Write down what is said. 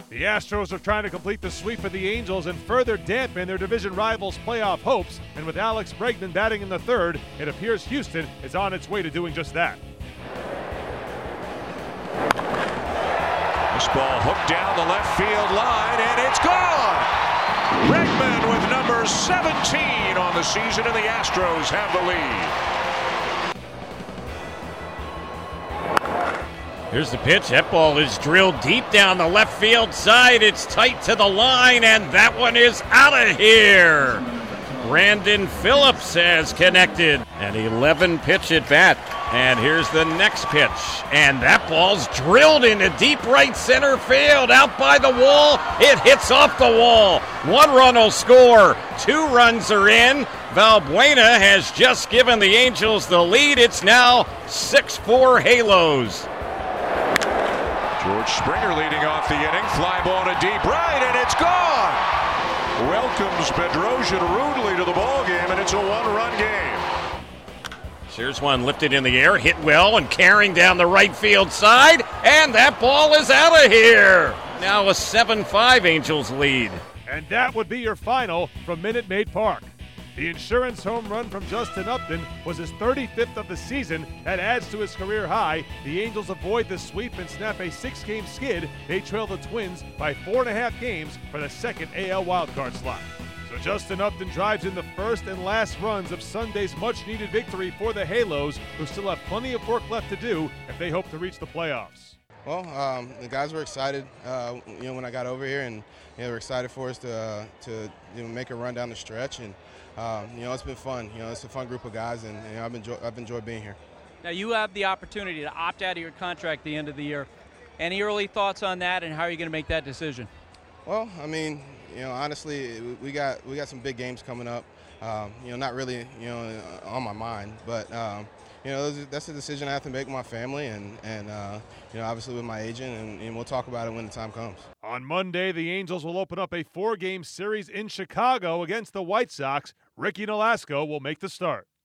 The Astros are trying to complete the sweep of the Angels and further dampen their division rivals' playoff hopes. And with Alex Bregman batting in the third, it appears Houston is on its way to doing just that. This ball hooked down the left field line, and it's gone! Bregman with number 17 on the season, and the Astros have the lead. Here's the pitch. That ball is drilled deep down the left field side. It's tight to the line, and that one is out of here. Brandon Phillips has connected. An 11-pitch at bat. And here's the next pitch. And that ball's drilled into deep right center field. Out by the wall. It hits off the wall. 1 run will score. 2 runs are in. Valbuena has just given the Angels the lead. It's now 6-4 Halos. George Springer leading off the inning. Fly ball to deep right, and it's gone. Welcomes Bedrosian rudely to the ball game, and it's a 1-run game. Here's one lifted in the air, hit well, and carrying down the right field side, and that ball is out of here. Now a 7-5 Angels lead. And that would be your final from Minute Maid Park. The insurance home run from Justin Upton was his 35th of the season. That adds to his career high. The Angels avoid the sweep and snap a 6-game skid. They trail the Twins by 4.5 games for the second AL wildcard slot. So Justin Upton drives in the first and last runs of Sunday's much-needed victory for the Halos, who still have plenty of work left to do if they hope to reach the playoffs. Well, the guys were excited, when I got over here, and they were excited for us to make a run down the stretch, and it's been fun. It's a fun group of guys, and I've enjoyed being here. Now you have the opportunity to opt out of your contract at the end of the year. Any early thoughts on that, and how are you going to make that decision? Well, honestly, we got some big games coming up. Not really, on my mind, but. That's a decision I have to make with my family and obviously with my agent, and we'll talk about it when the time comes. On Monday, the Angels will open up a 4-game series in Chicago against the White Sox. Ricky Nolasco will make the start.